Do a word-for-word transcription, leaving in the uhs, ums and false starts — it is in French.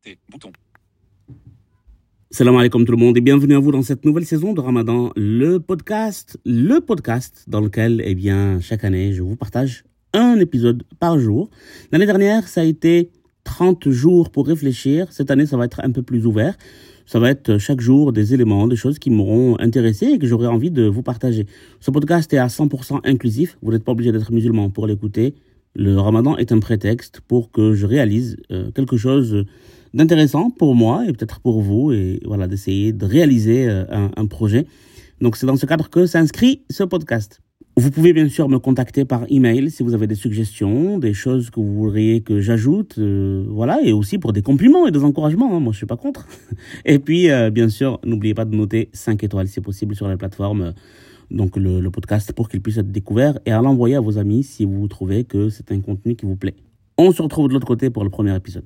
Connecter. Bouton. Salam alaikum tout le monde et bienvenue à vous dans cette nouvelle saison de Ramadan, le podcast, le podcast dans lequel, eh bien, chaque année, je vous partage un épisode par jour. L'année dernière, ça a été trente jours pour réfléchir. Cette année, ça va être un peu plus ouvert. Ça va être chaque jour des éléments, des choses qui m'auront intéressé et que j'aurai envie de vous partager. Ce podcast est à cent pour cent inclusif. Vous n'êtes pas obligé d'être musulman pour l'écouter. Le Ramadan est un prétexte pour que je réalise euh, quelque chose d'intéressant pour moi et peut-être pour vous, et voilà, d'essayer de réaliser euh, un, un projet. Donc c'est dans ce cadre que s'inscrit ce podcast. Vous pouvez bien sûr me contacter par email si vous avez des suggestions, des choses que vous voudriez que j'ajoute, euh, voilà, et aussi pour des compliments et des encouragements, hein, moi je suis pas contre. Et puis euh, bien sûr, n'oubliez pas de noter cinq étoiles si possible sur la plateforme, euh, donc le, le podcast, pour qu'il puisse être découvert, et à l'envoyer à vos amis si vous trouvez que c'est un contenu qui vous plaît. On se retrouve de l'autre côté pour le premier épisode.